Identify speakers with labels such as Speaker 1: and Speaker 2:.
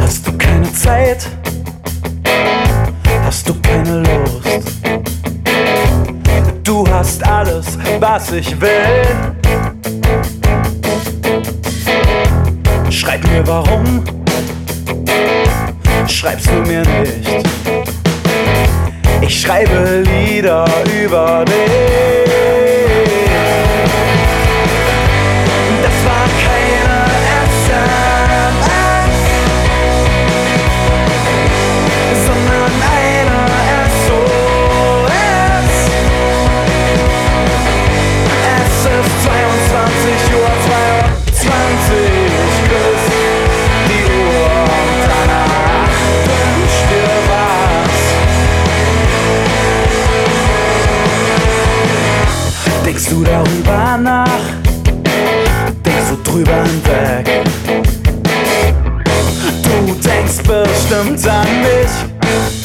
Speaker 1: Hast du keine Zeit? Hast du keine Lust? Du hast alles, was ich will. Schreib mir warum, schreibst du mir nicht. Ich schreibe Lieder über dich. Das war keine SMS, sondern eine SOS. Es ist 22:22 Uhr, küss die Uhr und danach wünsch dir was. Denkst du darüber nach? Denkst du drüber hinweg? Du denkst bestimmt an mich.